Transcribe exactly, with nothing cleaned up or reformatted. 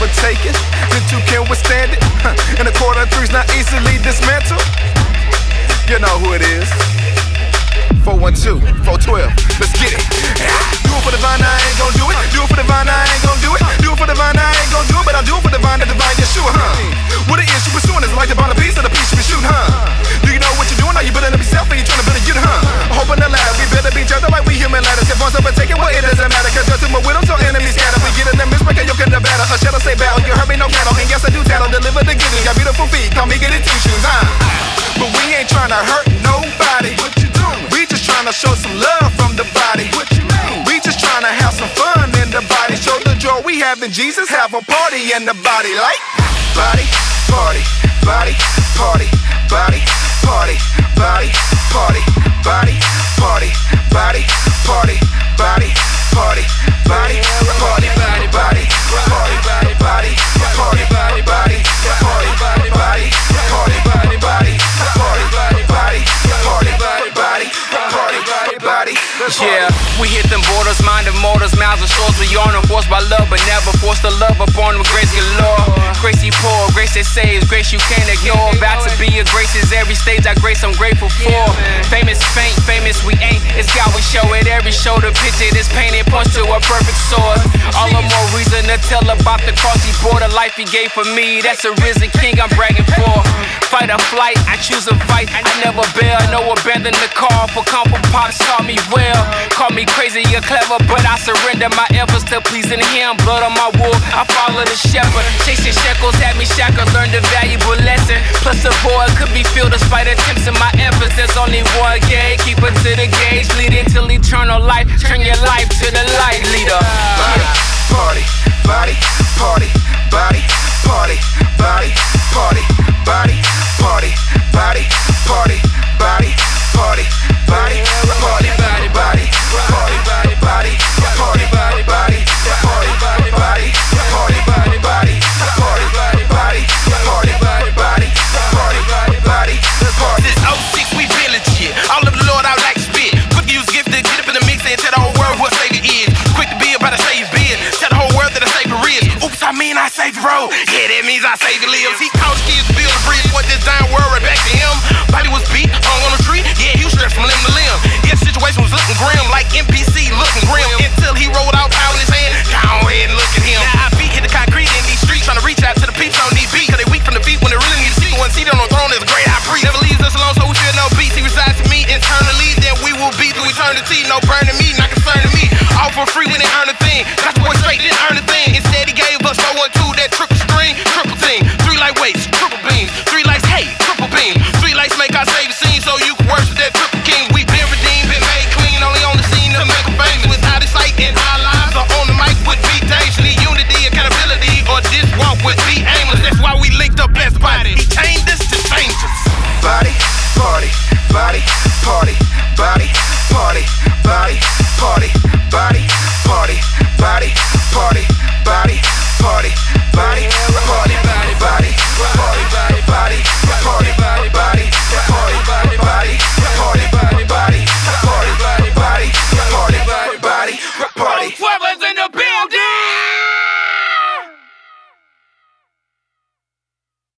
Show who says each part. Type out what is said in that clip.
Speaker 1: overtaken. The two can withstand it, and a quarter three's not easily dismantled. You know who it is. four one two, four twelve, let's get it. Do it for the vine, I ain't gon' do it. Do it for the vine, I ain't gon' do it. Do it for the vine, I ain't gon' do it. But I'll do it for the vine, the divine Yeshua, huh? What it is you pursuing is like the bottom piece of the piece you been shooting, huh? Do you know what you're doing? Are you building up yourself or you trying to build a unit, huh? Hoping the ladder, we build up each other like we human ladders. If one's overtaken, well, it doesn't matter. Cause just to my widows, so enemies scatter. We get in the midst, make a yoke in the battle. A shadow say battle, you heard me, no cattle. And yes, I do tattle, deliver the goodies. Got beautiful feet, call me get it two shoes, huh? But we ain't trying to hurt nobody. What you doing? We just trying to show some love from the body. What you mean? We just trying to have some fun in the body. Show the joy we have in Jesus. Have a party in the body. Like body, party, body, party, body, party, body, party, body, party, body, party, body, party, body, party, body, body, party, body, body, party, body, body, party, body, body, party, body, body, party, body, body, party, body, body, party, body, body.
Speaker 2: Yeah, we hit them borders, mind of motors, mouths and swords. We on them, forced by love, but never forced to love upon them. Grace galore, grace he pour, grace that saves, grace you can't ignore. About to be a grace is every stage I grace I'm grateful for. Famous, faint, famous we ain't. It's God we show it every show. The picture that's painted points to a perfect source. All the more reason to tell about the cross he bore, the life he gave for me. That's a risen king I'm bragging for. Fight or flight, I choose a fight. I never bail, no abandon the call. For comfort, pops taught me well. Call me crazy or clever, but I surrender my efforts to pleasing him. Blood on my wool, I follow the shepherd. Chasing shekels had me shackled, learned a valuable lesson. Plus the boy could be filled despite attempts in my efforts. There's only one gate, keep it to the gauge. Lead it till eternal life, turn your life to the light leader.
Speaker 1: Body, party, body, party, body, party, body, party, body, party, body, party, body, party, body, party, body, body, party, body, body, party, body, body, party, body, body, party, body, body, party, body, body, party, body, body, party, body, body, party.
Speaker 3: This oh six, we been legit. All of the Lord out like spit. Quick to use gift to get up in the mix and tell the whole world what Savior is. Quick to be about to save bid. Tell the whole world that a Savior is. Oops, I mean I saved the road. Yeah, that means I saved the lives. He taught kids to build a bridge. What this dying world right back to him. Body was beat, hung on the